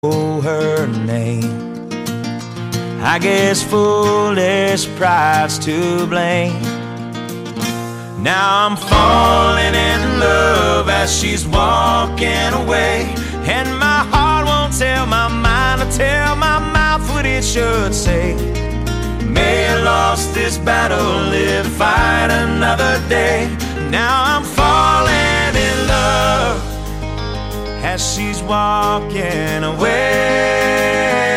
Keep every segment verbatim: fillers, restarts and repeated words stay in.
know her name. I guess foolish pride's to blame. Now I'm falling in love as she's walking away, and my heart won't tell my mind to tell my mouth what it should say. May I lost this battle, live to fight another day. Now I'm falling in love as she's walking away.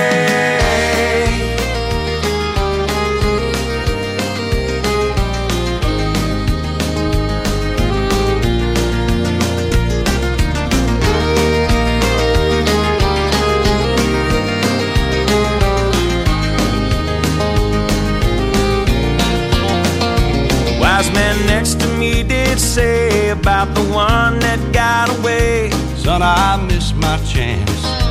Wise man next to me did say about the one that got away, son, I missed my chance.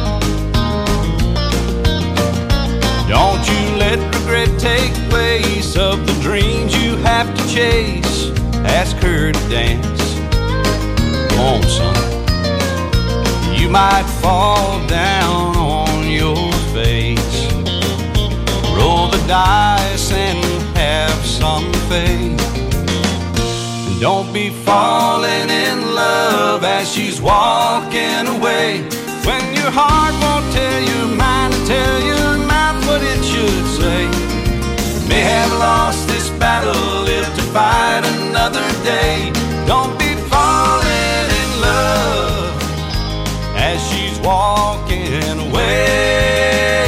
Don't you let regret take place of the dreams you have to chase. Ask her to dance. Come on, son. You might fall down on your face. Roll the dice and have some faith. Don't be falling in love as she's walking away, when your heart won't tell your mind to tell your mouth what it should say. May have lost this battle, live to fight another day. Don't be falling in love as she's walking away.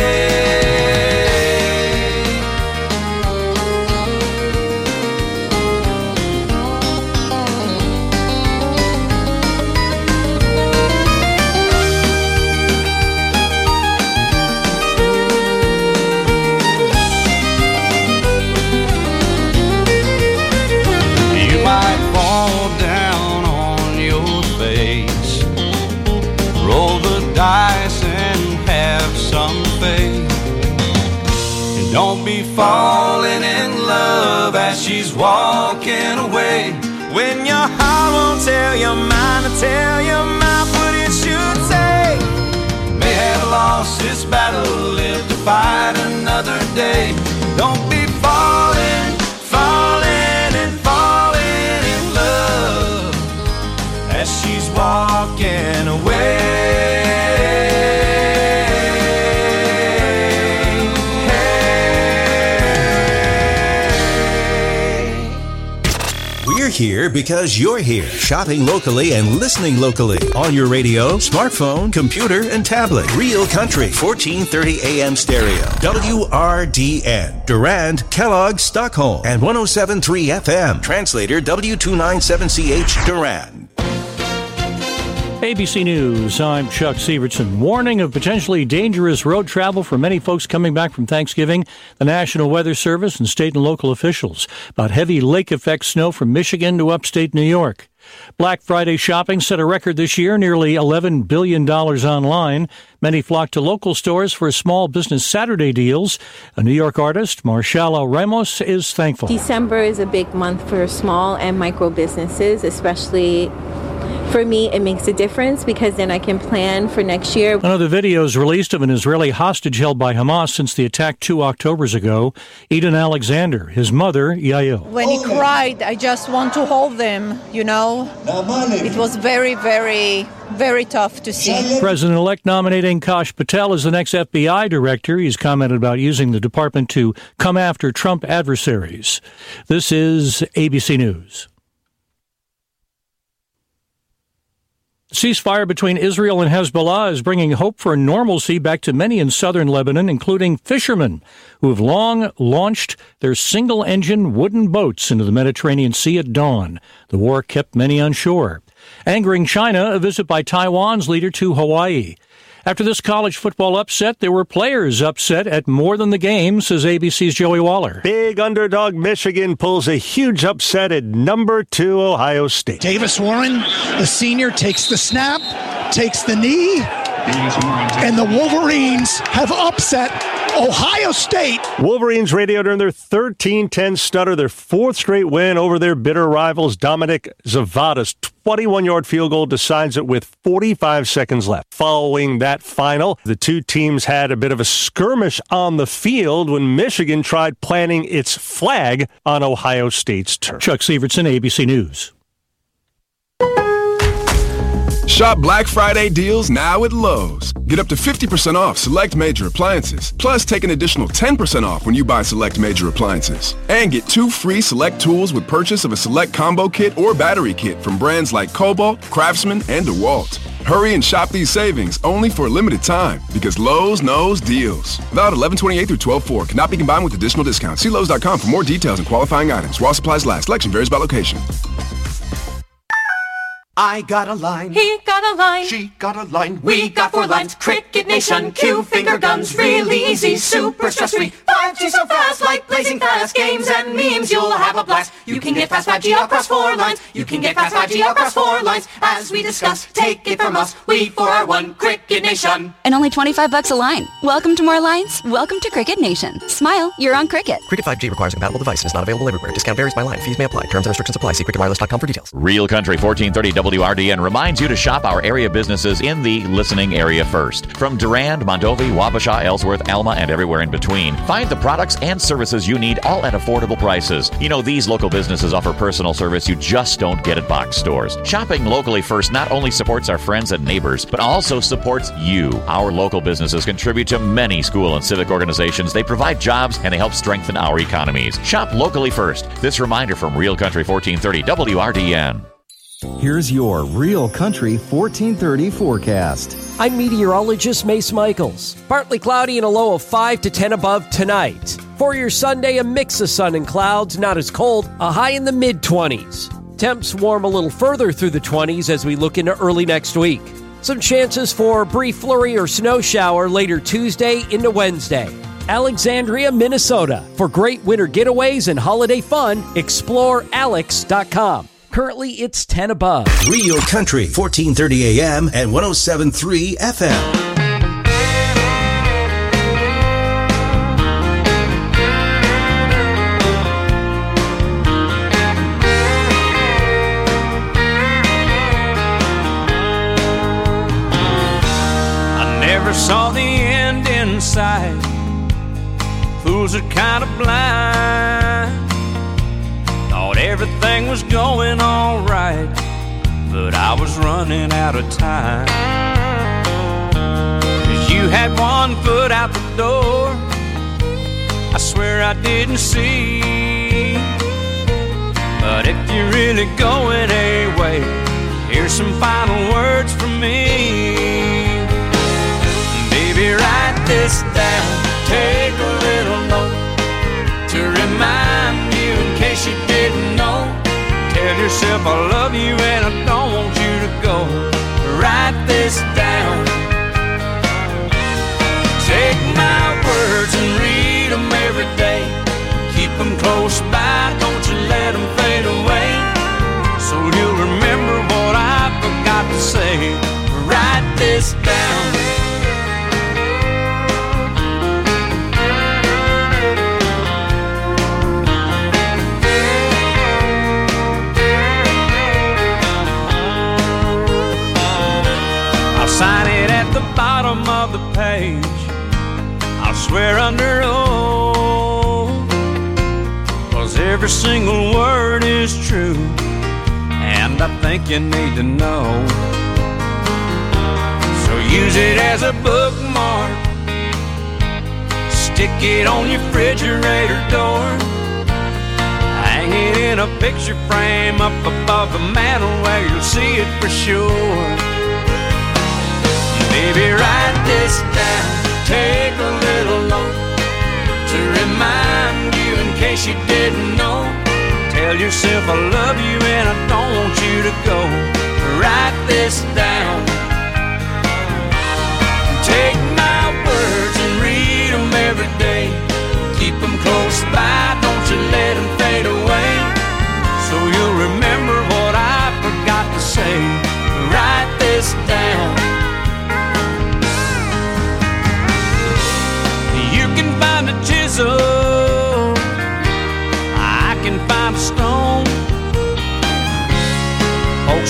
Dice and have some faith. And don't be falling in love as she's walking away, when your heart won't tell your mind to tell your mouth what it should say. May have lost this battle, live to fight another day. Don't be falling, falling and falling in love as she's walking away. We're here because you're here, shopping locally and listening locally on your radio, smartphone, computer, and tablet. Real Country, fourteen thirty A M stereo. W R D N, Durand, Kellogg, Stockholm, and one oh seven point three F M. Translator W two ninety-seven C H, Durand. A B C News, I'm Chuck Severson. Warning of potentially dangerous road travel for many folks coming back from Thanksgiving. The National Weather Service and state and local officials about heavy lake-effect snow from Michigan to upstate New York. Black Friday shopping set a record this year, nearly eleven billion dollars online. Many flocked to local stores for small business Saturday deals. A New York artist, Marshala Ramos, is thankful. December is a big month for small and micro businesses, especially for me. It makes a difference because then I can plan for next year. Another video is released of an Israeli hostage held by Hamas since the attack two Octobers ago. Eden Alexander, his mother, Yael. When he cried, I just want to hold him, you know. It was very, very, very tough to see. President-elect nominating Kash Patel as the next F B I director. He's commented about using the department to come after Trump adversaries. This is A B C News. Ceasefire between Israel and Hezbollah is bringing hope for normalcy back to many in southern Lebanon, including fishermen who have long launched their single-engine wooden boats into the Mediterranean Sea at dawn. The war kept many on shore. Angering China, a visit by Taiwan's leader to Hawaii. After this college football upset, there were players upset at more than the game, says A B C's Joey Waller. Big underdog Michigan pulls a huge upset at number two Ohio State. Davis Warren, the senior, takes the snap, takes the knee, And the Wolverines have upset Ohio State. Wolverines radioed in their thirteen ten stunner, their fourth straight win over their bitter rivals. Dominic Zavada's twenty-one-yard field goal decides it with forty-five seconds left. Following that final, the two teams had a bit of a skirmish on the field when Michigan tried planting its flag on Ohio State's turf. Chuck Sievertson, A B C News. Shop Black Friday deals now at Lowe's. Get up to fifty percent off select major appliances. Plus, take an additional ten percent off when you buy select major appliances. And get two free select tools with purchase of a select combo kit or battery kit from brands like Cobalt, Craftsman, and DeWalt. Hurry and shop these savings only for a limited time because Lowe's knows deals. Valid eleven twenty-eight through twelve four. Cannot be combined with additional discounts. See Lowe's dot com for more details and qualifying items. While supplies last. Selection varies by location. I got a line. He got a line. She got a line. We got four lines. Cricket Nation, Q finger guns, really easy, super stress-free. five G so fast, like blazing fast. Games and memes, you'll have a blast. You can get fast five G across four lines. You can get fast five G across four lines. As we discuss, take it from us. We four are one Cricket Nation. And only twenty-five bucks a line. Welcome to more lines. Welcome to Cricket Nation. Smile, you're on Cricket. Cricket five G requires a compatible device and is not available everywhere. Discount varies by line. Fees may apply. Terms and restrictions apply. See cricket wireless dot com for details. Real Country fourteen thirty W R D N reminds you to shop our area businesses in the listening area first. From Durand, Mondovi, Wabasha, Ellsworth, Alma, and everywhere in between, find the products and services you need all at affordable prices. You know, these local businesses offer personal service you just don't get at box stores. Shopping locally first not only supports our friends and neighbors, but also supports you. Our local businesses contribute to many school and civic organizations. They provide jobs and they help strengthen our economies. Shop locally first. This reminder from Real Country fourteen thirty W R D N. Here's your Real Country fourteen thirty forecast. I'm meteorologist Mace Michaels. Partly cloudy and a low of five to ten above tonight. For your Sunday, a mix of sun and clouds, not as cold, a high in the mid-twenties. Temps warm a little further through the twenties as we look into early next week. Some chances for a brief flurry or snow shower later Tuesday into Wednesday. Alexandria, Minnesota. For great winter getaways and holiday fun, explore alex dot com. Currently, it's ten above. Real Country, fourteen thirty A M and one oh seven point three F M. I never saw the end in sight. Fools are kind of blind. Thought everything was going all right, but I was running out of time. 'Cause you had one foot out the door, I swear I didn't see. But if you're really going away, here's some final words from me. Baby, write this down, take a little note to remind you in case you didn't know. Tell yourself I love you and I don't want you to go. Write this down. Take my words and read them every day. Keep them close by, don't you let them fade away. So you'll remember what I forgot to say. Write this down. Sign it at the bottom of the page. I'll swear under oath, 'cause every single word is true, and I think you need to know. So use it as a bookmark, stick it on your refrigerator door, hang it in a picture frame up above the mantel where you'll see it for sure. Baby, write this down, take a little note to remind you in case you didn't know. Tell yourself I love you and I don't want you to go. Write this down. Take my words and read them every day. Keep them close by, don't you let them fade away. So you'll remember what I forgot to say. Write this down.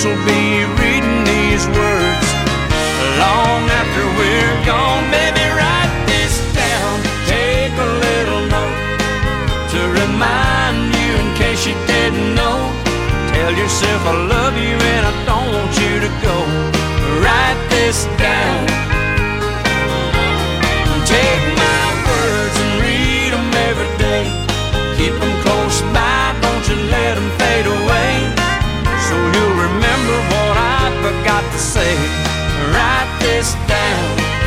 folks will be reading these words long after we're gone. Baby, write this down, take a little note to remind you in case you didn't know. Tell yourself I love you and I don't want you to go. Write this down. Take my words and read them every day. Keep them close by, don't you let them fade away. So you'll remember what I forgot to say. Write this down.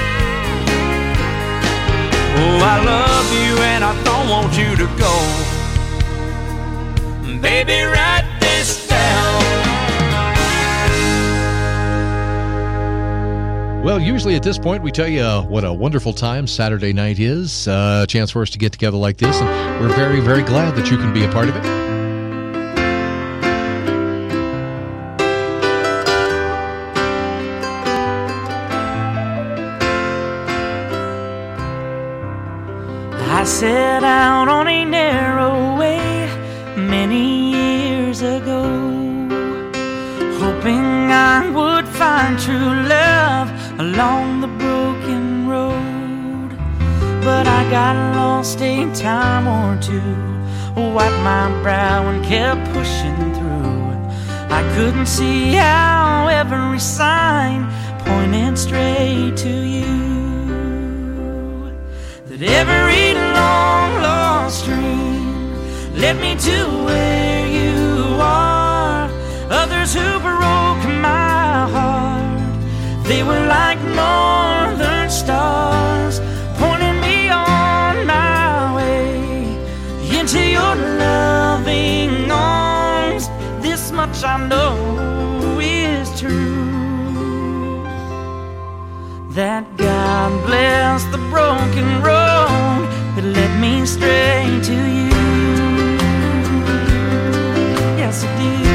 Oh, I love you and I don't want you to go. Baby, write this down. Well, usually at this point we tell you uh, what a wonderful time Saturday night is. Uh, a chance for us to get together like this, and we're very, very glad that you can be a part of it. I set out on a narrow way many years ago, hoping I would find true love along the broken road. But I got lost a time or two, wiped my brow and kept pushing through. I couldn't see how every sign pointed straight to you. That every long lost dream led me to where you are. Others who broke my heart, they were like northern stars, pointing me on my way into your loving arms. This much I know is true, that God bless the broken road that led me straight to you. Yes, it did.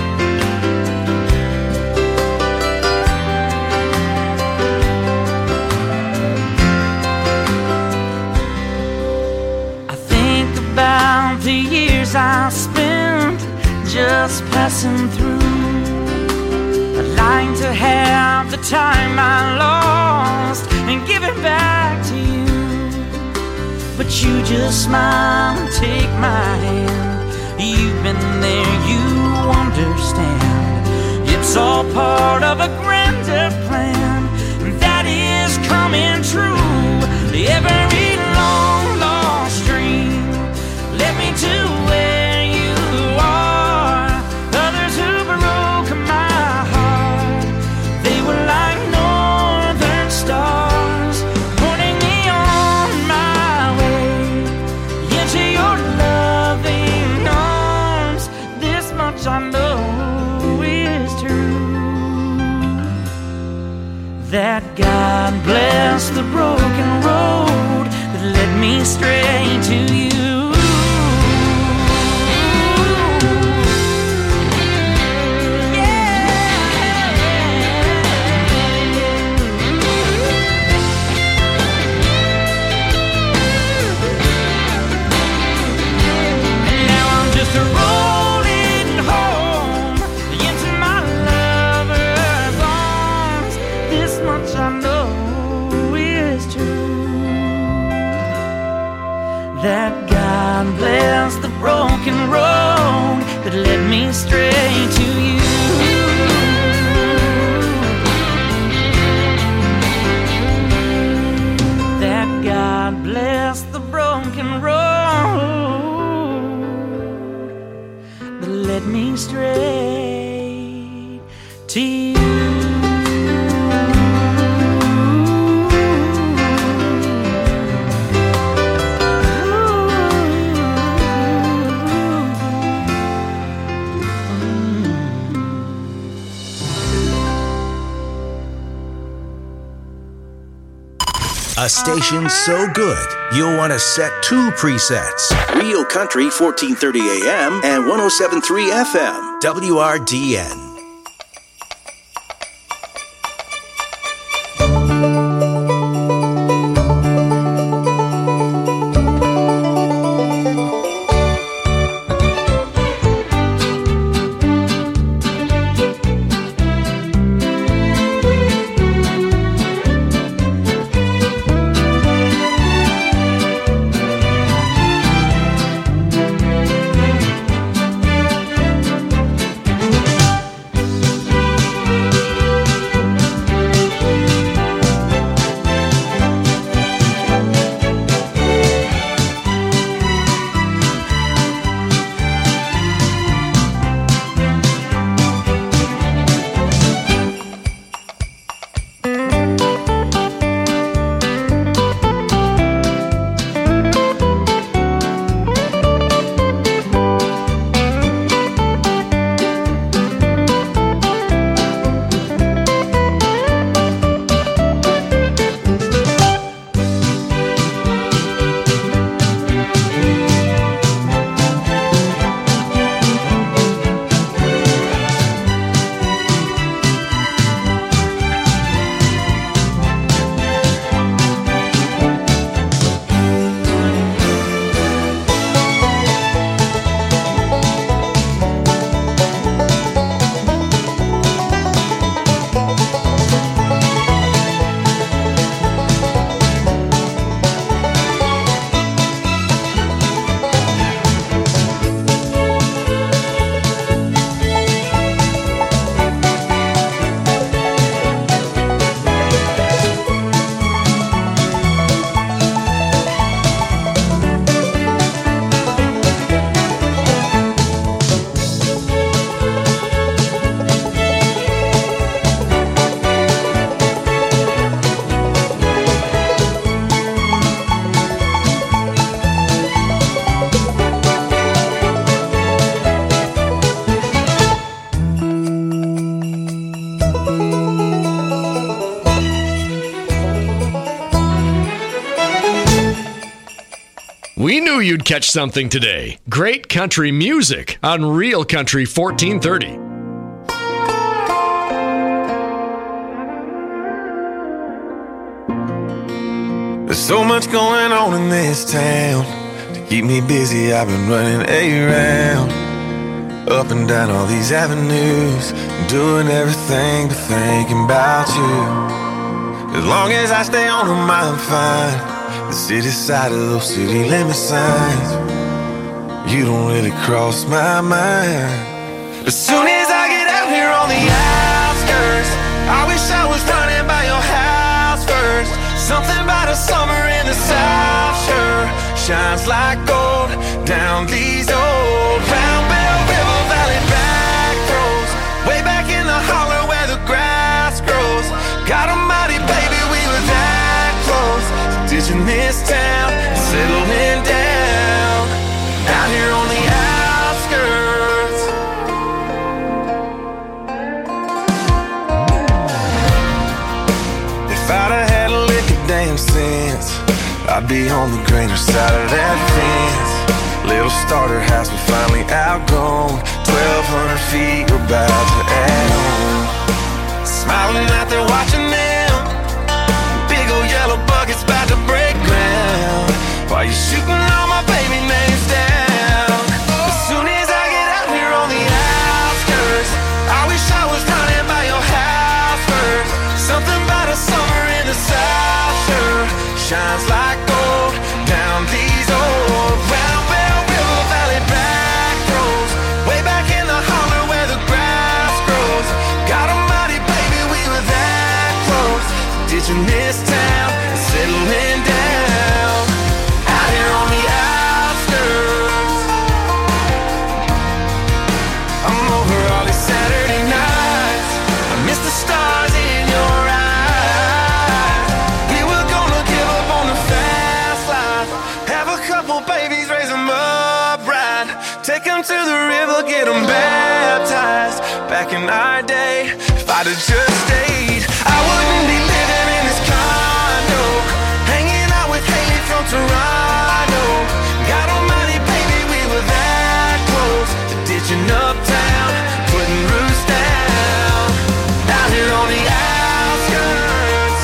I think about the years I spent just passing through. I'd like to have the time I lost and give it back to you. But you just smile and take my hand. You've been there, you understand. It's all part of a grander plan that is coming true. Every long lost dream led me to where you are. Others who broke my heart, they were like northern stars, pointing me on my way into your loving arms. This much I know is true, that God bless the broken road that led me straight to you. That God bless the broken road that led me straight to you. That God bless the broken road that led me straight to you. A station so good, you'll want to set two presets. Real Country fourteen thirty A M and one oh seven point three F M, W R D N. We knew you'd catch something today. Great country music on Real Country fourteen thirty. There's so much going on in this town. To keep me busy, I've been running around, up and down all these avenues, doing everything but thinking about you. As long as I stay on them, I'm fine. The city side of those city limit signs, you don't really cross my mind. As soon as I get out here on the outskirts, I wish I was running by your house first. Something about a summer in the South sure shines like gold down these old Round Bell River Valley back roads, way back in the holler where the grass grows. God almighty, baby, we were that close to ditching this town, settling down out here on the outskirts. If I'd have had a damn sense, I'd be on the greener side of that fence. Little starter house we finally outgrown, twelve hundred feet we're about to add on. Smiling out there watching them, big old yellow buckets about to break ground, while you shooting all my baby names down. As soon as I get out here on the outskirts, I wish I was running by your house first. Something about a summer in the South sure shines like gold down these old Round Bell River Valley back roads, way back in the holler where the grass grows. God almighty, baby, we were that close to ditching this town and settling down out here on the outskirts. I'm over all these Saturday nights, I miss the stars in your eyes. We were gonna give up on the fast life, have a couple babies, raise them up right, take them to the river, get them baptized. Back in our day, if I'd have just stayed, I wouldn't be living in this condo, hanging out with Haley from Toronto. God almighty, baby, we were that close to ditching uptown, putting roots down out here on the outskirts.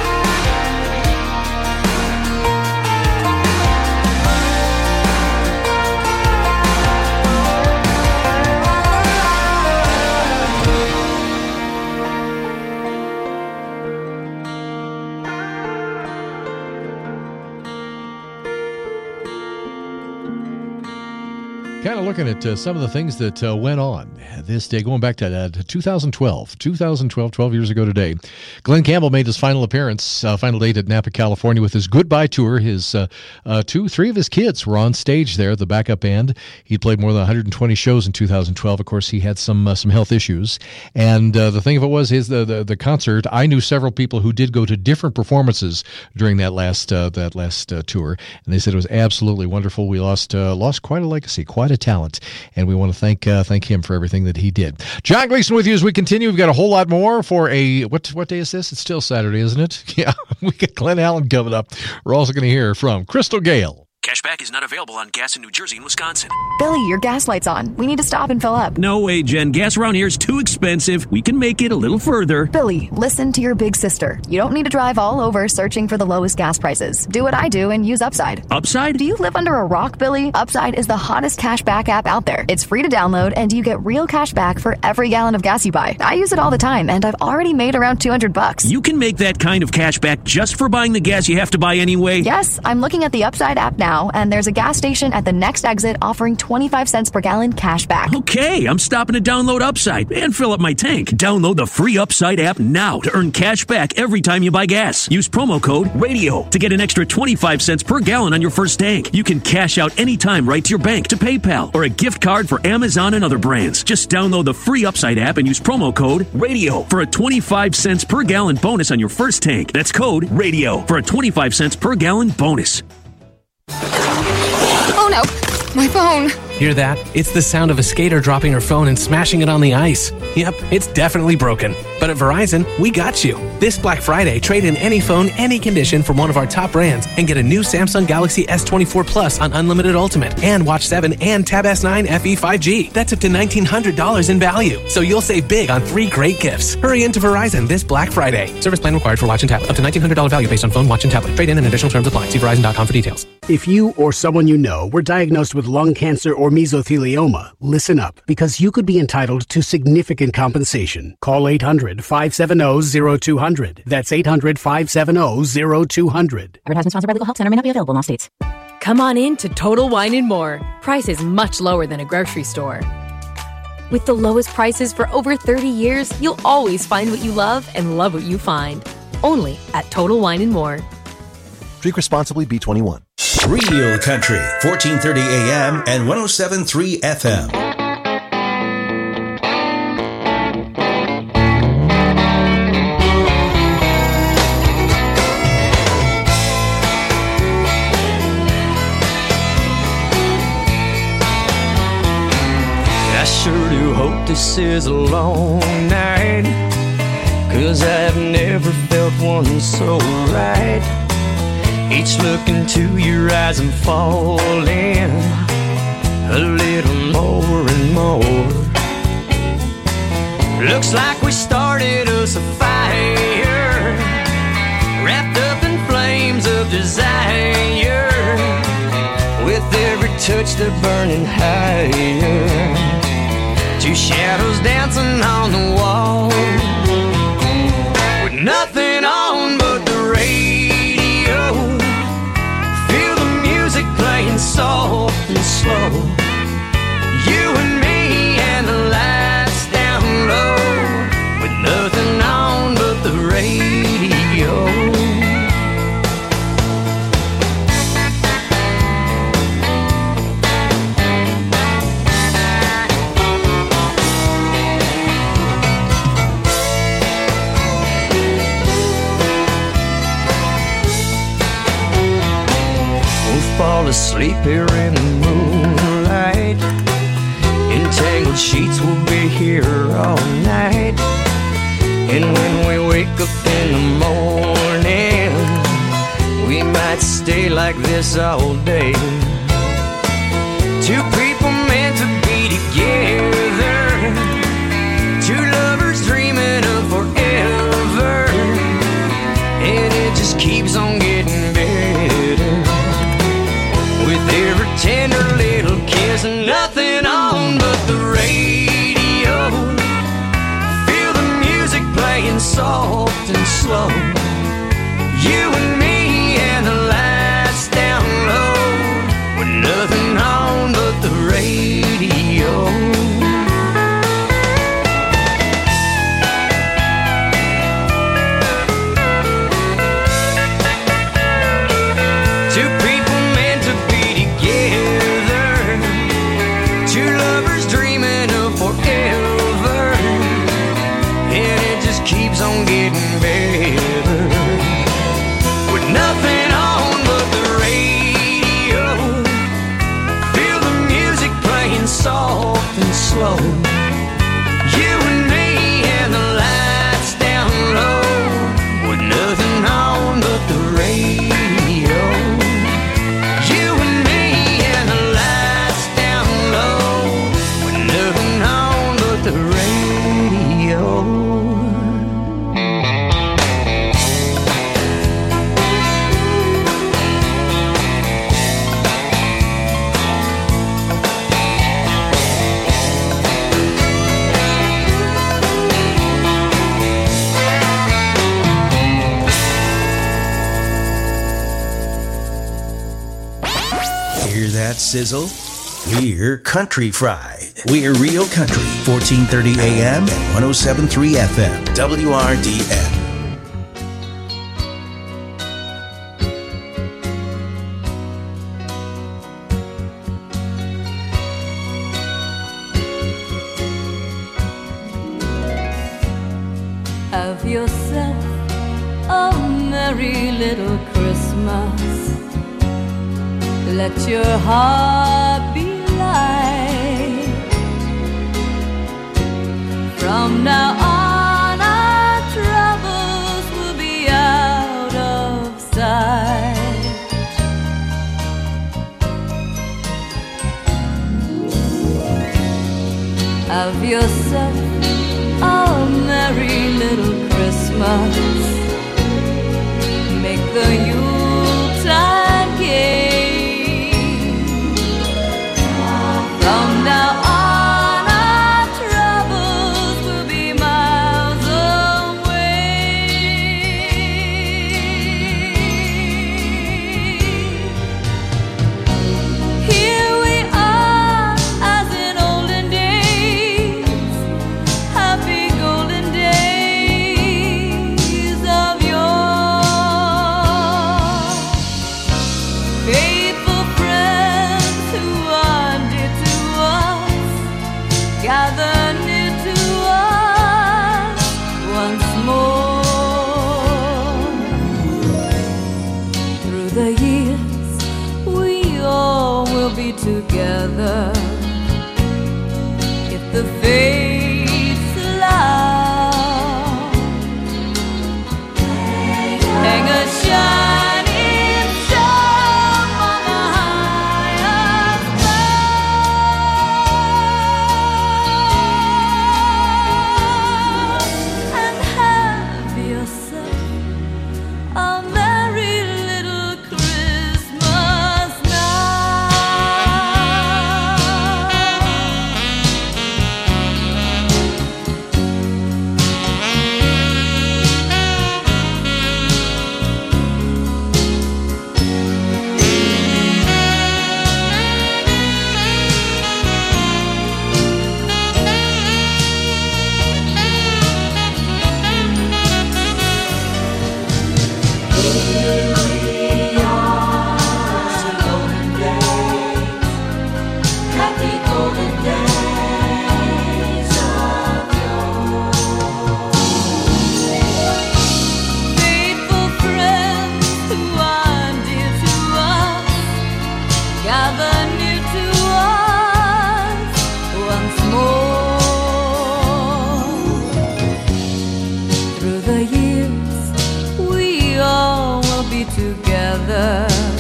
Kind of looking at uh, some of the things that uh, went on this day, going back to uh, two thousand twelve. two thousand twelve, twelve years ago today. Glenn Campbell made his final appearance, uh, final date at Napa, California with his goodbye tour. His uh, uh, two, three of his kids were on stage there, the backup band. He played more than one hundred twenty shows in two thousand twelve. Of course, he had some uh, some health issues. And uh, the thing of it was, his the, the the concert, I knew several people who did go to different performances during that last uh, that last uh, tour, and they said it was absolutely wonderful. We lost uh, lost quite a legacy, quite a talent, and we want to thank uh, thank him for everything that he did. John Gleason with you as we continue. We've got a whole lot more for a what what day is this? It's still Saturday, isn't it? Yeah, we got Glenn Allen coming up. We're also going to hear from Crystal Gale. Cashback is not available on gas in New Jersey and Wisconsin. Billy, your gas light's on. We need to stop and fill up. No way, Jen. Gas around here is too expensive. We can make it a little further. Billy, listen to your big sister. You don't need to drive all over searching for the lowest gas prices. Do what I do and use Upside. Upside? Do you live under a rock, Billy? Upside is the hottest cashback app out there. It's free to download, and you get real cash back for every gallon of gas you buy. I use it all the time, and I've already made around two hundred bucks. You can make that kind of cash back just for buying the gas you have to buy anyway? Yes, I'm looking at the Upside app now, and there's a gas station at the next exit offering twenty-five cents per gallon cash back. Okay, I'm stopping to download Upside and fill up my tank. Download the free Upside app now to earn cash back every time you buy gas. Use promo code RADIO to get an extra twenty-five cents per gallon on your first tank. You can cash out anytime right to your bank, to PayPal, or a gift card for Amazon and other brands. Just download the free Upside app and use promo code RADIO for a twenty-five cents per gallon bonus on your first tank. That's code RADIO for a twenty-five cents per gallon bonus. Oh no, My phone. Hear that? It's the sound of a skater dropping her phone and smashing it on the ice. Yep, it's definitely broken. But at Verizon, we got you. This Black Friday, trade in any phone, any condition from one of our top brands and get a new Samsung Galaxy S twenty-four Plus on Unlimited Ultimate and Watch seven and Tab S nine F E five G. That's up to nineteen hundred dollars in value. So you'll save big on three great gifts. Hurry into Verizon this Black Friday. Service plan required for watch and tablet. Up to nineteen hundred dollars value based on phone, watch, and tablet. Trade in and additional terms apply. See Verizon dot com for details. If you or someone you know were diagnosed with lung cancer or mesothelioma, listen up, because you could be entitled to significant compensation. Call eight hundred, five seven zero, zero two zero zero. That's eight hundred, five seven zero, zero two zero zero. Advertisement sponsored by Legal Help Center. May not be available in all states. Come on in to Total Wine and More. Prices much lower than a grocery store. With the lowest prices for over thirty years, you'll always find what you love and love what you find. Only at Total Wine and More. Drink responsibly, B twenty-one. Real Country, fourteen thirty A M and one oh seven point three F M. I sure do hope this is a long night, 'cause I've never felt one so right. Each look into your eyes I'm falling a little more and more. Looks like we started us a fire, wrapped up in flames of desire. With every touch they're burning higher, two shadows dancing on the wall, with nothing on but the radio. Feel the music playing soft and slow. You and me and the lights down low, with nothing on but the radio. Fall asleep here in the moonlight. Entangled sheets will be here all night. And when we wake up in the morning, we might stay like this all day. Two people meant to be together, two lovers dreaming of forever, and it just keeps on getting better. With every tender little kiss and nothing on but the radio. Feel the music playing soft and slow. You and me and the lights down low, with nothing on but the radio. Keeps on getting better, with nothing on but the radio. Feel the music playing soft and slow. You and me and the lights down low, with nothing on but the radio. You and me and the lights down low, with nothing on but the radio. That sizzle? We're Country Fried. We're Real Country, fourteen thirty A M and one oh seven point three F M, W R D N. Have yourself a merry little Christmas. Let your heart be light. From now on, our troubles will be out of sight. Have yourself a merry little Christmas. Make the Yuletide gay. From now on, our troubles will be miles away. Here we are, as in olden days, happy golden days of yore. Faithful friends who are dear to us, gather near to us once more. Through the years, we all will be together, if the fates allow. Hang a shining star on the highest cloud, and have yourself a merry little Christmas happy golden days of yore. Faithful friends who are dear to us, gather near to us once more. Through the years, we all will be together,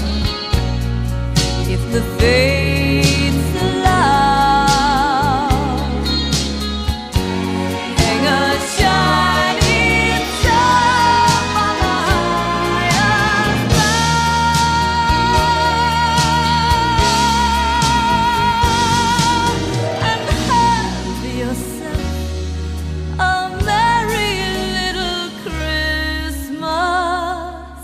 if the fates allow. Hang a shining star on the highest cloud, and have yourself a merry little Christmas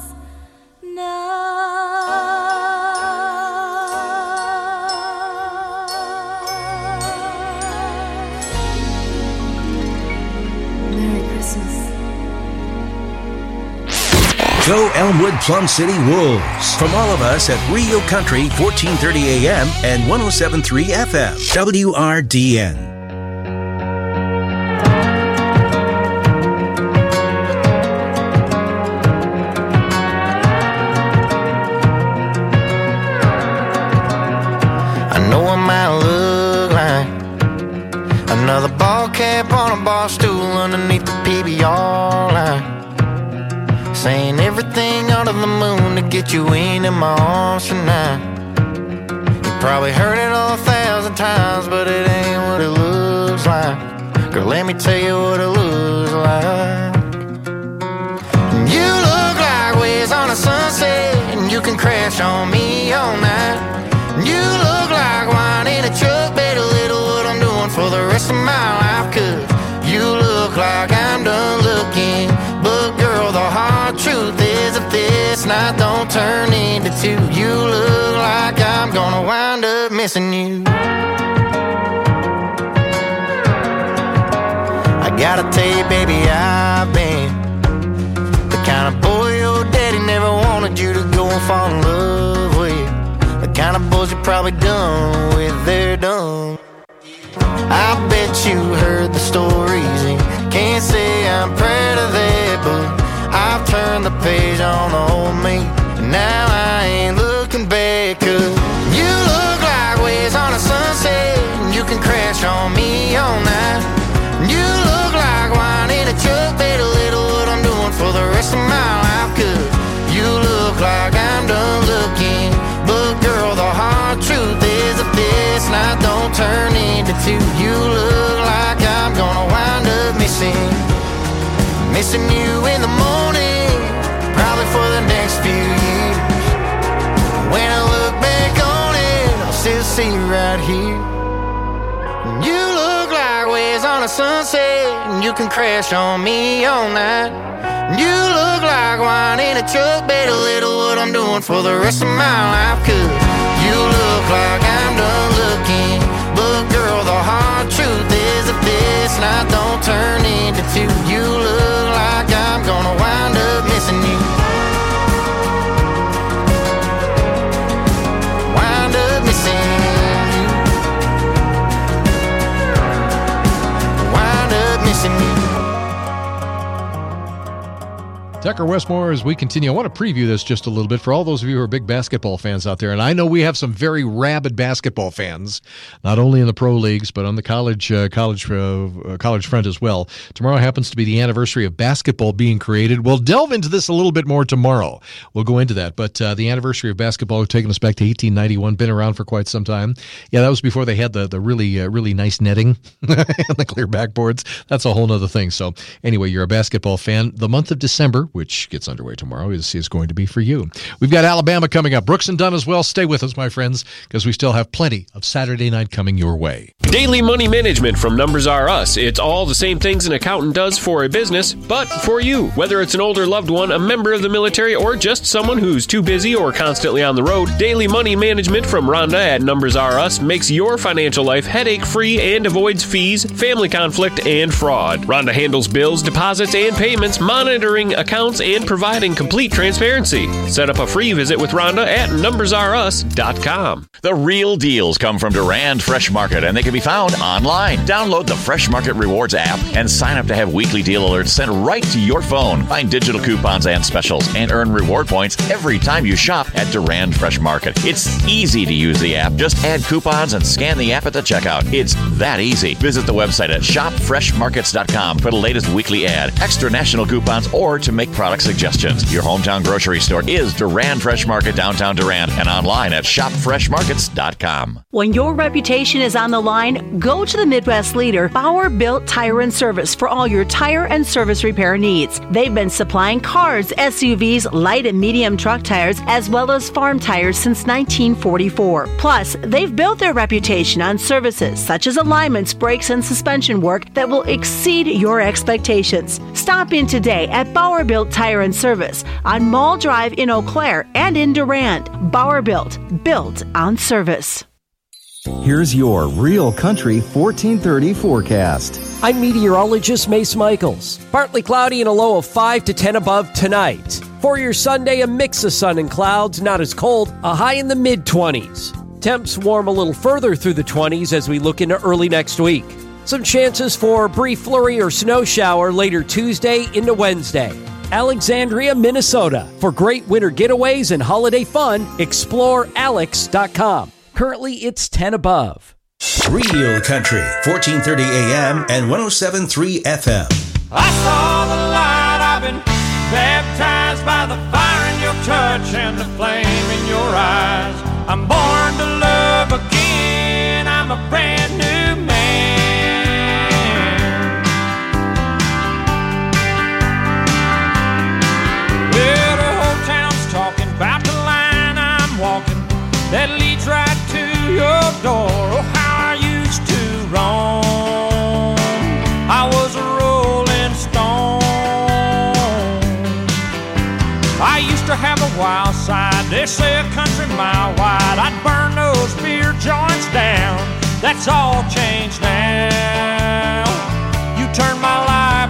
Merry Christmas. Go Elmwood Plum City Wolves. From all of us at Rio Country, fourteen thirty A M and one oh seven point three F M, W R D N. I know I might look like another ball cap on a bar stool underneath the P B R line, saying everything under the moon to get you into my arms tonight. You probably heard it all a thousand times, but it ain't what it looks like. Girl, let me tell you what it looks like. You look like waves on a sunset, and you can crash on me all night. You look like wine in a truck, better little what I'm doing for the rest of my life. Cause you look like I'm done looking, but girl, the hard truth is if this night don't turn into two, you look like I'm gonna wind up missing you. I gotta tell you, baby, I've been the kind of boy your daddy never wanted you to go and fall in love with. The kind of boys you probably done with, they're done. I bet you heard the stories and can't say I'm proud of that, but I've turned the page on the old me, and now I ain't looking back. Cause truth is if this night don't turn into two, you look like I'm gonna wind up missing, missing you in the morning, probably for the next few years. When I look back on it, I'll still see you right here. You look like waves on a sunset, and you can crash on me all night. You look like wine in a truck bed, a little what I'm doing for the rest of my life. Cause you look like I'm done looking, but girl, the hard truth is if this night don't turn into two, you look like I'm gonna wind up missing you. Wind up missing you. Wind up missing you. Tucker Westmore, as we continue, I want to preview this just a little bit for all those of you who are big basketball fans out there. And I know we have some very rabid basketball fans, not only in the pro leagues, but on the college uh, college uh, college front as well. Tomorrow happens to be the anniversary of basketball being created. We'll delve into this a little bit more tomorrow. We'll go into that. But uh, the anniversary of basketball taking us back to eighteen ninety-one, been around for quite some time. Yeah, that was before they had the, the really, uh, really nice netting and the clear backboards. That's a whole other thing. So anyway, you're a basketball fan. The month of December, which gets underway tomorrow, is, is going to be for you. We've got Alabama coming up. Brooks and Dunn as well. Stay with us, my friends, because we still have plenty of Saturday night coming your way. Daily money management from Numbers R Us. It's all the same things an accountant does for a business, but for you. Whether it's an older loved one, a member of the military, or just someone who's too busy or constantly on the road, daily money management from Rhonda at Numbers R Us makes your financial life headache-free and avoids fees, family conflict, and fraud. Rhonda handles bills, deposits, and payments, monitoring accounts, and providing complete transparency. Set up a free visit with Rhonda at numbers r us dot com. The real deals come from Durand Fresh Market, and they can be found online. Download the Fresh Market Rewards app and sign up to have weekly deal alerts sent right to your phone. Find digital coupons and specials and earn reward points every time you shop at Durand Fresh Market. It's easy to use the app. Just add coupons and scan the app at the checkout. It's that easy. Visit the website at shop fresh markets dot com for the latest weekly ad, extra national coupons, or to make product suggestions. Your hometown grocery store is Durand Fresh Market, downtown Durand, and online at shop fresh markets dot com. When your reputation is on the line, go to the Midwest leader, Bauer Built Tire and Service, for all your tire and service repair needs. They've been supplying cars, S U Vs, light and medium truck tires, as well as farm tires since nineteen forty-four. Plus, they've built their reputation on services such as alignments, brakes, and suspension work that will exceed your expectations. Stop in today at Bauer Built Tire and Service on Mall Drive in Eau Claire and in Durand. Bauer Built, built on service. Here's your Real Country fourteen thirty forecast. I'm meteorologist Mace Michaels. Partly cloudy and a low of five to ten above tonight. For your Sunday, a mix of sun and clouds, not as cold, a high in the mid-twenties. Temps warm a little further through the twenties as we look into early next week. Some chances for a brief flurry or snow shower later Tuesday into Wednesday. Alexandria, Minnesota. For great winter getaways and holiday fun, explore alex dot com. Currently, it's ten above. Real Country, fourteen thirty A M and one oh seven point three F M. I saw the light, I've been baptized by the fire in your touch and the flame in your eyes. I'm born to love again, I'm a brand new man. Well, the whole town's talking about the line I'm walking that leads right to your door. Oh, how I used to roam, I was a rolling stone. I used to have a wild side, they say a country mile wide. I'd burn those beer joints down, that's all changed now. You turned my life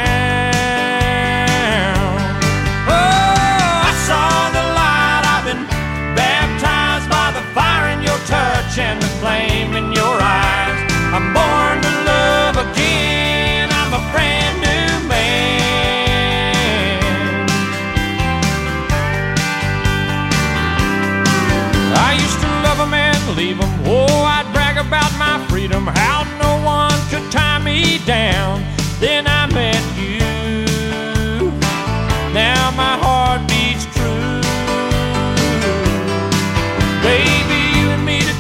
around. Oh, I saw the light, I've been baptized by the fire in your touch and the flame in your eyes. I'm born to love again, I'm a brand new man. I used to love them and leave them. Oh, I'd brag about my freedom, how no one could tie me down. Then I met you, now my heart beats true. Baby, you and me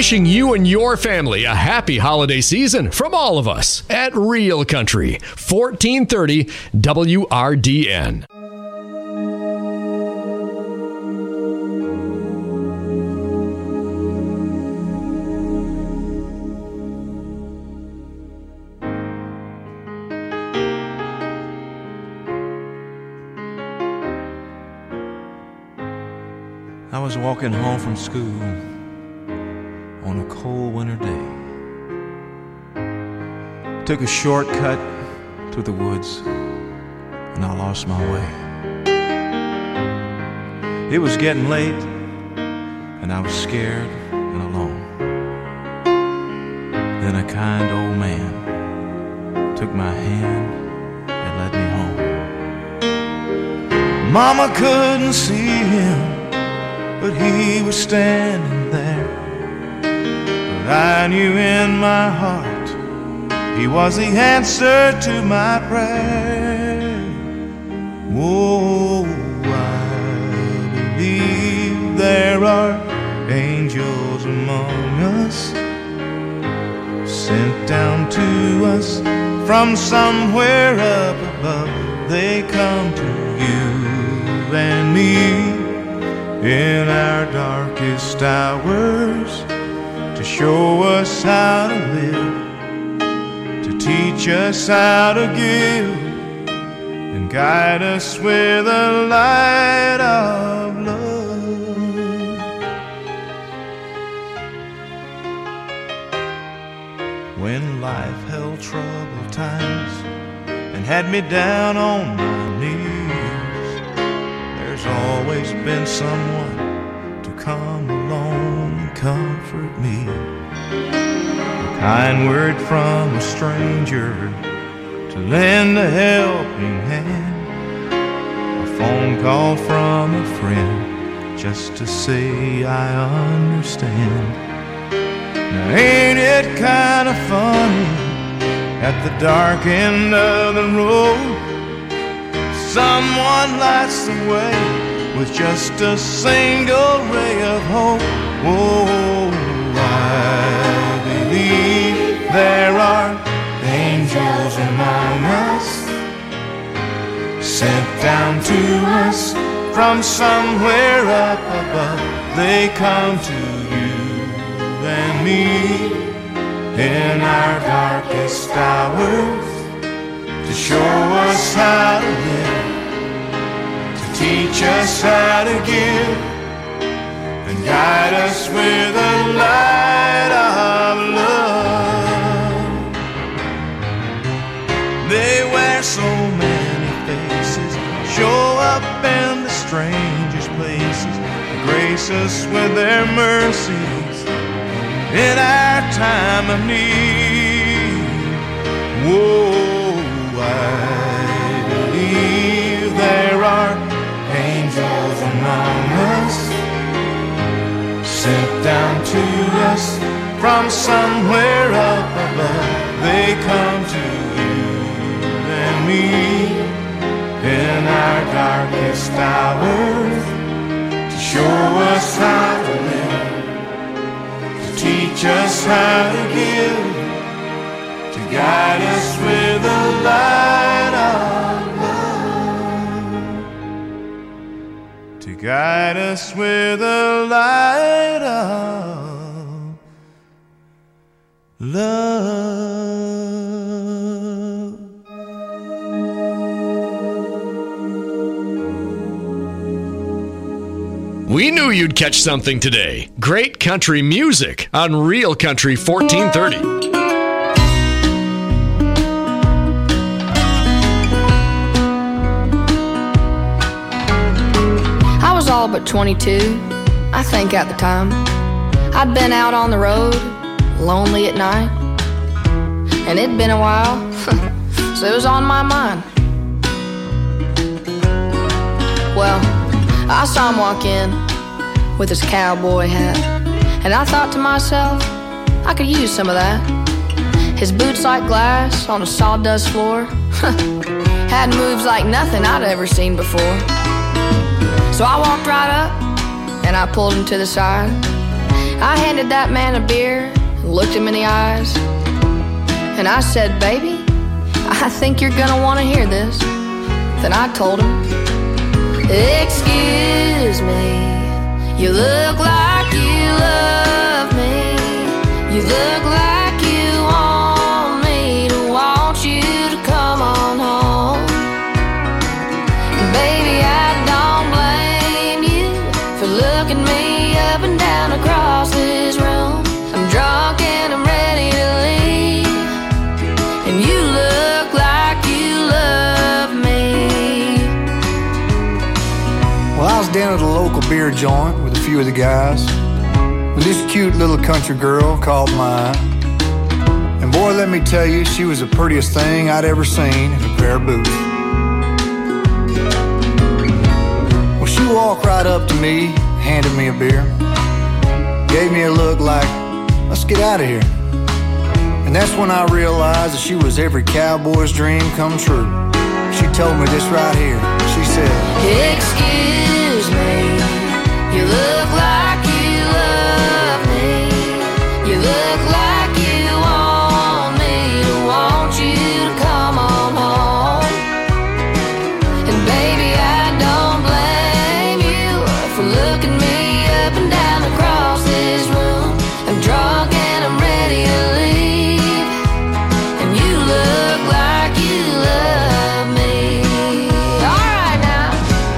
Wishing you and your family a happy holiday season from all of us at Real Country, fourteen thirty W R D N. I was walking home from school on a cold winter day. Took a shortcut through the woods and I lost my way. It was getting late and I was scared and alone. Then a kind old man took my hand and led me home. Mama couldn't see him, but he was standing there. But I knew in my heart he was the answer to my prayer. Oh, I believe there are angels among us, sent down to us from somewhere up above. They come to you and me in our darkest hours to show us how to live, to teach us how to give, and guide us with a light of love. When life held troubled times and had me down on my knees, there's always been someone to come along and comfort me. A kind word from a stranger to lend a helping hand, a phone call from a friend just to say I understand. Now ain't it kind of funny, at the dark end of the road someone lights the way with just a single ray of hope. Oh, I believe there are angels among us, sent down to us from somewhere up above. They come to you and me in our darkest hours to show us how to live, teach us how to give, and guide us with a light of love. They wear so many faces, show up in the strangest places, and grace us with their mercies in our time of need. Whoa, I believe there are angels among us, sent down to us from somewhere up above. They come to you and me in our darkest hours to show us how to live, to teach us how to give, to guide us with a light of to guide us with a light of love. We knew you'd catch something today. Great country music on Real Country fourteen thirty. I was all but twenty-two, I think at the time. I'd been out on the road, lonely at night, and it'd been a while, so it was on my mind. Well, I saw him walk in with his cowboy hat, and I thought to myself, I could use some of that. His boots like glass on a sawdust floor had moves like nothing I'd ever seen before. So I walked right up and I pulled him to the side. I handed that man a beer and looked him in the eyes. And I said, baby, I think you're gonna want to hear this. Then I told him, excuse me, you look like you love me. You look like you want me to want you to come on home. And baby, I don't blame you for looking me up and down across this room. I'm drunk and I'm ready to leave, and you look like you love me. Well, I was down at a local beer joint with a few of the guys, when this cute little country girl caught my eye. And boy, let me tell you, she was the prettiest thing I'd ever seen in a pair of boots. Well, she walked right up to me, handed me a beer, gave me a look like, let's get out of here. And that's when I realized that she was every cowboy's dream come true. She told me this right here. She said, excuse me, you look like you love me. You look like you want me to want you to come on home. And baby, I don't blame you for looking me up and down across this room. I'm drunk and I'm ready to leave, and you look like you love me. All right now.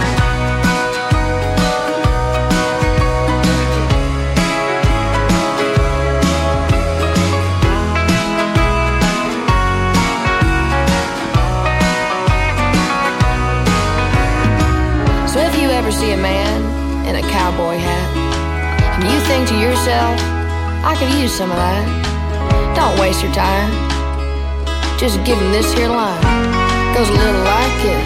So if you ever see a man in a cowboy hat, and you think to yourself, I could use some of that, don't waste your time. Just give him this here line. Goes a little like this.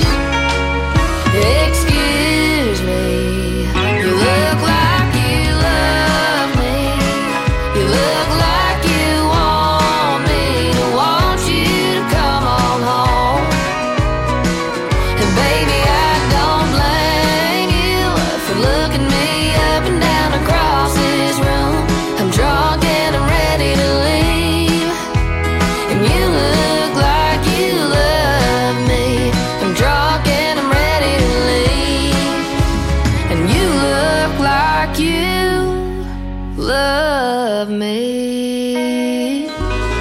Excuse me, you look like you love me. You look like you want me to want you to come on home. And baby, I don't blame you for looking me up and down across this room. I'm drunk and I'm ready to leave, and you look like you love me. I'm drunk and I'm ready to leave, and you look like you love me.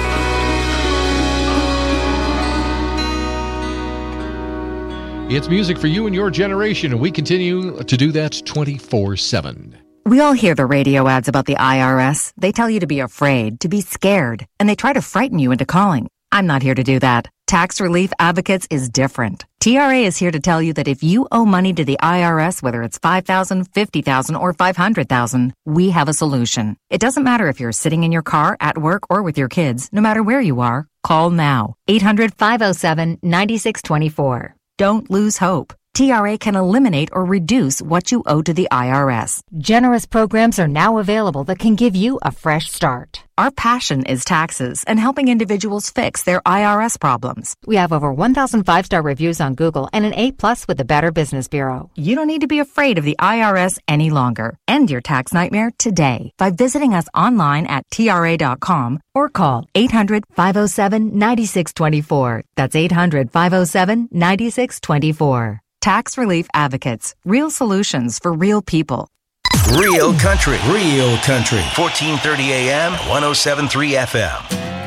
It's music for you and your generation, and we continue to do that twenty-four seven. We all hear the radio ads about the I R S. They tell you to be afraid, to be scared, and they try to frighten you into calling. I'm not here to do that. Tax Relief Advocates is different. T R A is here to tell you that if you owe money to the I R S, whether it's five thousand dollars, fifty thousand dollars, or five hundred thousand dollars, we have a solution. It doesn't matter if you're sitting in your car, at work, or with your kids. No matter where you are, call now. eight hundred, five oh seven, nine six two four. Don't lose hope. T R A can eliminate or reduce what you owe to the I R S. Generous programs are now available that can give you a fresh start. Our passion is taxes and helping individuals fix their I R S problems. We have over one thousand five-star reviews on Google and an A plus with the Better Business Bureau. You don't need to be afraid of the I R S any longer. End your tax nightmare today by visiting us online at T R A dot com or call eight hundred, five oh seven, nine six two four. That's eight hundred, five oh seven, nine six two four. Tax Relief Advocates. Real solutions for real people. Real country. Real country. fourteen thirty A M, one oh seven point three F M.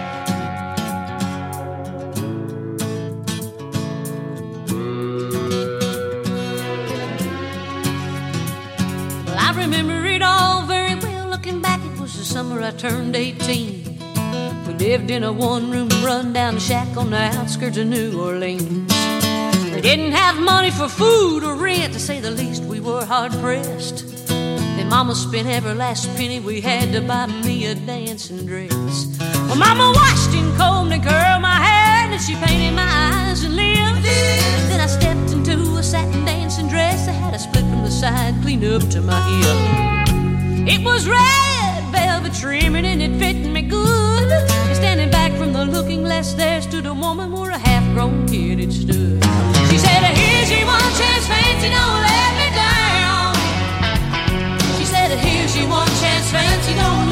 Well, I remember it all very well. Looking back, it was the summer I turned eighteen. We lived in a one-room run-down shack on the outskirts of New Orleans. We didn't have money for food or rent, to say the least. We were hard-pressed. Then Mama spent every last penny we had to buy me a dancing dress. Well, Mama washed and combed and curled my hair, and she painted my eyes and lips. Then I stepped into a satin dancing dress that had a split from the side clean up to my hip. It was red velvet trimming and it fit me good. And standing back from the looking glass there stood a woman where a half-grown kid had stood. She said, here's your one chance, fancy, don't let me down. She said, here's your one chance, fancy, don't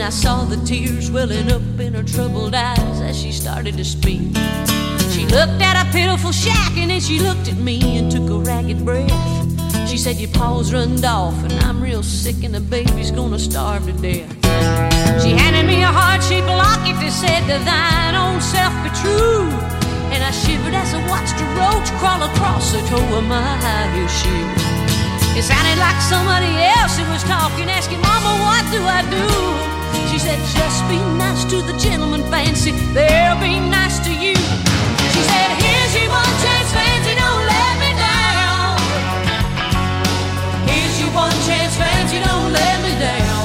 I saw the tears welling up in her troubled eyes as she started to speak. She looked at a pitiful shack and then she looked at me and took a ragged breath. She said, your paws runned off and I'm real sick and the baby's gonna starve to death. She handed me a heart-shaped locket that said, to thine own self be true. And I shivered as I watched a roach crawl across the toe of my high heel shoe. It sounded like somebody else who was talking, asking, Mama, what do I do? She said, just be nice to the gentleman, Fancy, they'll be nice to you. She said, here's your one chance, Fancy, don't let me down. Here's your one chance, Fancy, don't let me down.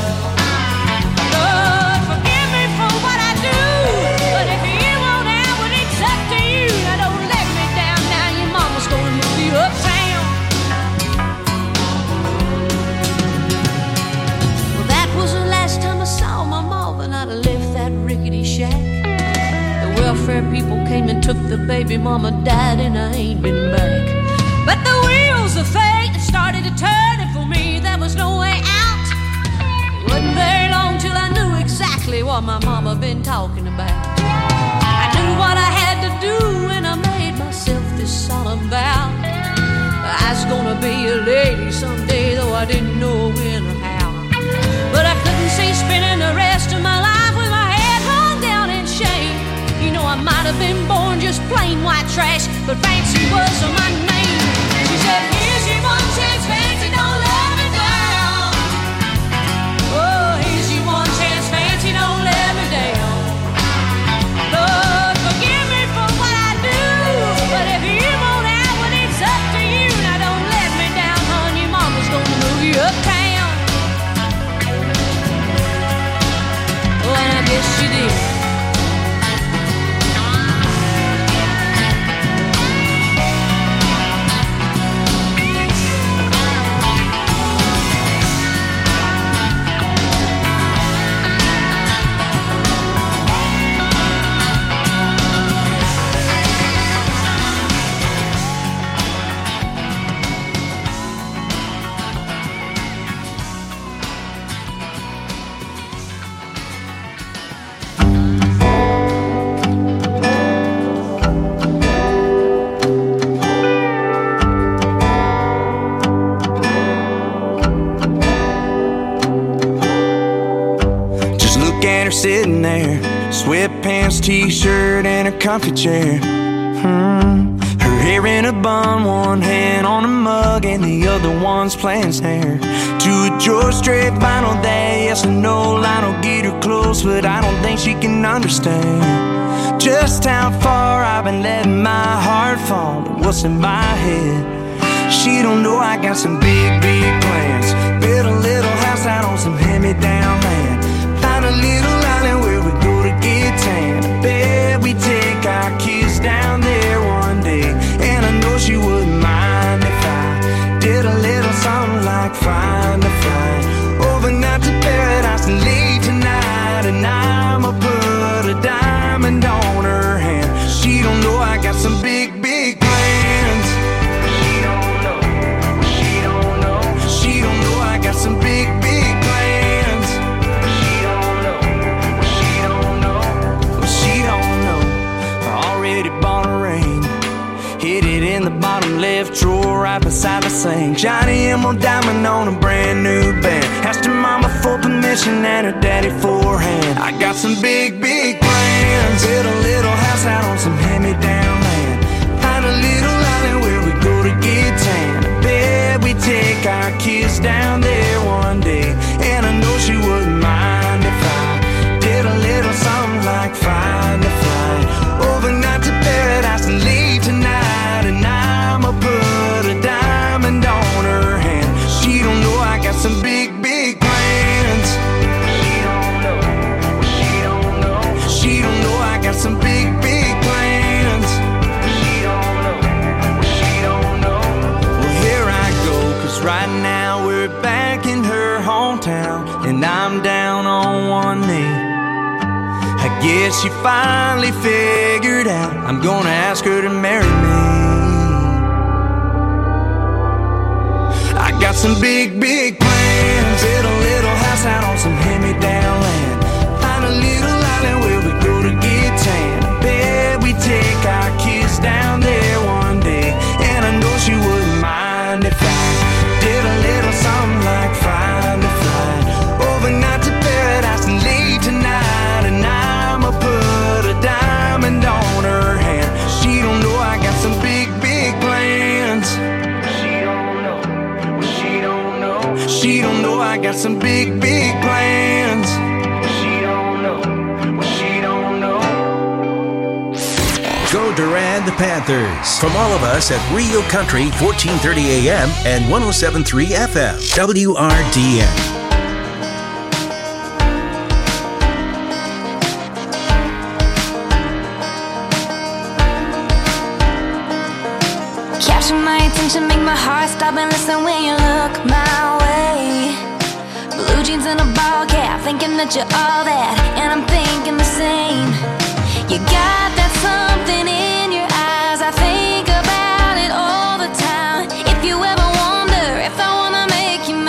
Lord, forgive me for what I do, but if you won't have what it's up to you, now don't let me down. Now your mama's gonna move you uptown. Well, that was the last time I saw my mama, and I left that rickety shack. The welfare people came and took the baby, mama died and I ain't been back. But the wheels of fate started to turn, and for me there was no way out. It wasn't very long till I knew exactly what my mama been talking about. I knew what I had to do and I made myself this solemn vow. I was gonna be a lady someday, though I didn't know when or how. But I couldn't see spending the rest of my life with my head hung down in shame. You know, I might have been born just plain white trash, but Fancy was my name. She said, here's your one chance, Fancy, don't let me down. Oh, here's your one chance, Fancy, don't let me down. Lord, forgive me for what I do, but if you won't have what it's up to you, now don't let me down, hon, your mama's gonna move you uptown. Oh, and I guess she did. Sitting there, sweatpants, t-shirt, and a comfy chair. Hmm. Her hair in a bun, one hand on a mug, and the other one's playing snare. To a George Strait vinyl that yes or no line will get her close, but I don't think she can understand just how far I've been letting my heart fall to what's in my head. She don't know I got some big, big plans. Build a little house out on some hand-me-down land. Find a little island where we go to get tan. I bet we take our kids down there one day. And I know she wouldn't mind if I did a little something like find a flight overnight to paradise and late tonight. And I'ma put a diamond on her hand. She don't know I got some big, big plans. She don't know, she don't know, she don't know I got some big, big plans. She don't know, she don't know, she don't know. I already bought a ring, hid it in the bottom left drawer right beside the sink. Johnny Emerald diamond on a brand new band. Asked her mama for permission and her daddy for a hand. I got some big, big plans. Build a little house out on some hand-me-down land. Find a little island where we go to get tan. I bet we take our kids down there one day. And I know she wouldn't mind if I did a little something like find a flight overnight to paradise and leave tonight. And I'ma put a diamond on her hand. She don't know I got some big, big plans. She don't know, she don't know, she don't know I got some big, big plans. She don't know, she don't know. Well, here I go, cause right now we're back in her hometown, and I'm down on one knee. I guess she finally figured out I'm gonna ask her to marry me. I got some big, big plans. Build a little house out on some hand-me-down land. got some big, big plans. She don't know what she don't know. Go Durand the Panthers. From all of us at Real Country, fourteen thirty A M and one oh seven point three F M, W R D N. Capture my attention, make my heart stop and listen when you look my way. Blue jeans and a ball cap, thinking that you're all that, and I'm thinking the same. You got that something in your eyes, I think about it all the time. If you ever wonder if I wanna make you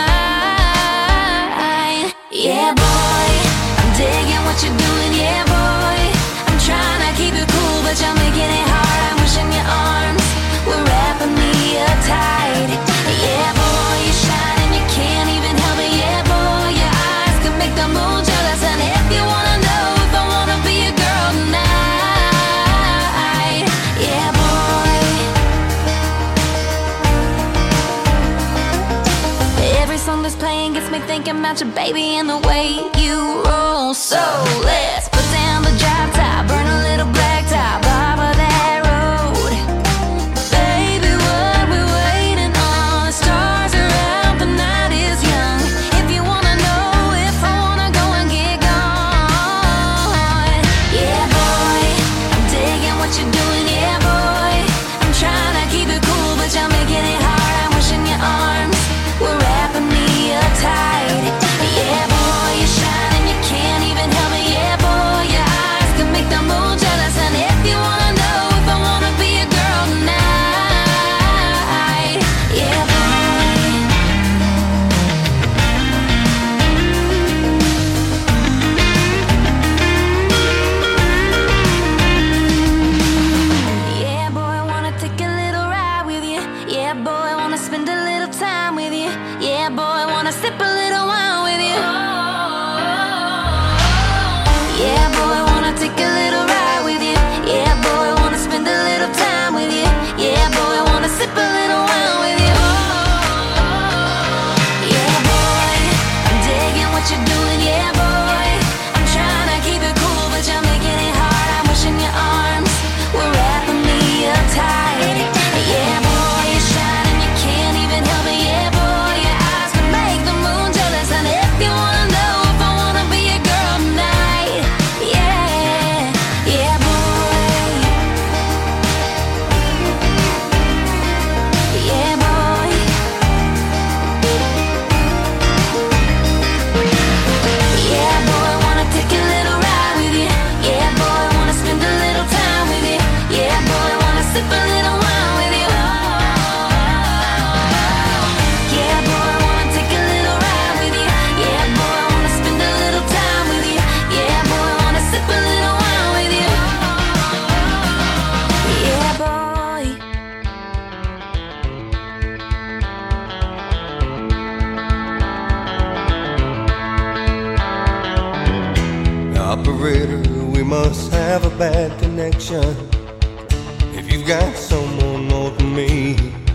mine. Yeah boy, I'm digging what you're doing, yeah boy. I'm trying to keep it cool, but you're making it hard. I'm wishing your arms were wrapping me up tight. Yeah boy, you shine and you can't even help it. Yeah boy, your eyes can make the moon jealous. And if you wanna know if I wanna be a girl tonight, yeah boy. Every song that's playing gets me thinking about your baby and the way you roll. So let's put down the drop top, burn a little black top off of that road. Baby, what we waiting on? The stars are out, the night is young. If you wanna know if I wanna go and get gone, yeah boy, I'm digging what you're doing, yeah boy. I'm trying to keep it cool, but you're making it hard. I'm wishing your arms were wrapping me up tight. Yeah boy, you shine and you can't even help it. Yeah boy, your eyes can make the moon jealous. And if you wanna know if I wanna be a girl tonight, yeah boy. Yeah boy, I wanna take a little ride with you. Yeah boy, I wanna spend a little time with you. Yeah boy, I wanna sip a little wine with you. Yeah boy, I wanna take a little ride with you. Yeah boy, I wanna spend a little time with you. Yeah boy, I wanna sip a little wine with you. Yeah boy, I'm digging what you're doing. Yeah boy, I'm trying to keep it cool, but you're making it hard. I'm wishing your arms were wrapping me up tight. Yeah boy, you shine and you can't even help it. Yeah boy, your eyes can make the moon jealous. And if you wanna know if I wanna be a girl tonight, yeah, yeah boy, yeah boy, yeah boy, I wanna take a little ride with you. Yeah boy, I wanna spend a little time with you. Yeah boy, I wanna sip a little wine with you. Yeah boy, I wanna take a little ride with you. Yeah boy, I wanna spend a little time with you. Yeah boy, I wanna sip a little wine with you. Yeah boy. Operator, we must have a bad connection. If you've got someone more than me,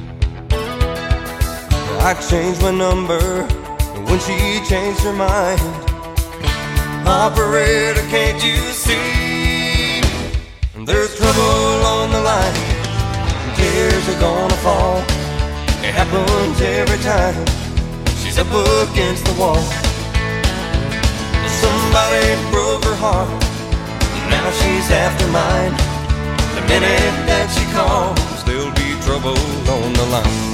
I changed my number when she changed her mind. Operator, can't you see? There's trouble on the line. Tears are gonna fall. It happens every time she's up against the wall. Somebody broke her heart, now she's after mine. The minute that she calls, there'll be trouble on the line.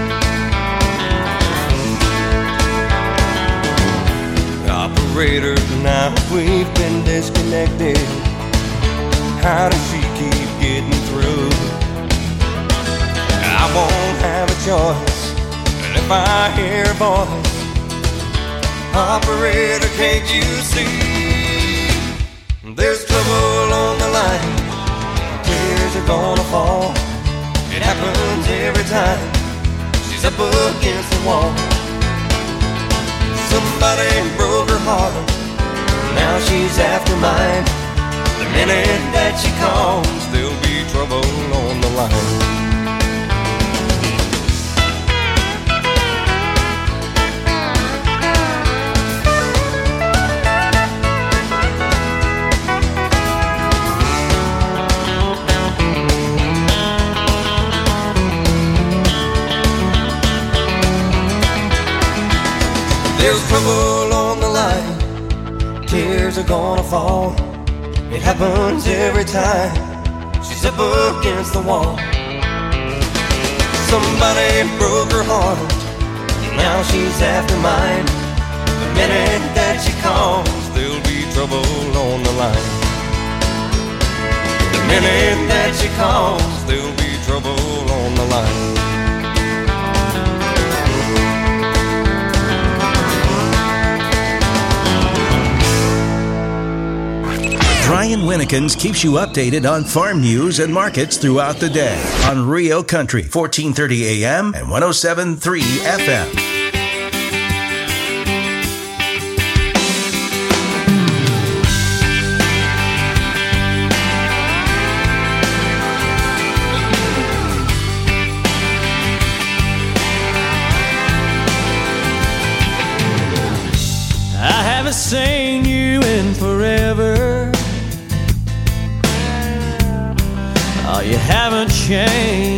Operator, now we've been disconnected. How does she keep getting through? I won't have a choice, and if I hear a voice, operator, can't you see? There's trouble on the line. Tears are gonna fall. It happens every time she's up against the wall. Somebody broke her heart, now she's after mine. The minute that she calls, there'll be trouble on the line. There's trouble on the line, tears are gonna fall. It happens every time she's up against the wall. Somebody broke her heart, now she's after mine. The minute that she calls, there'll be trouble on the line. The minute that she calls, there'll be trouble on the line. Brian Winnekins keeps you updated on farm news and markets throughout the day on Rio Country, fourteen thirty A M and one oh seven point three F M. I haven't seen you in forever. Oh, you haven't changed.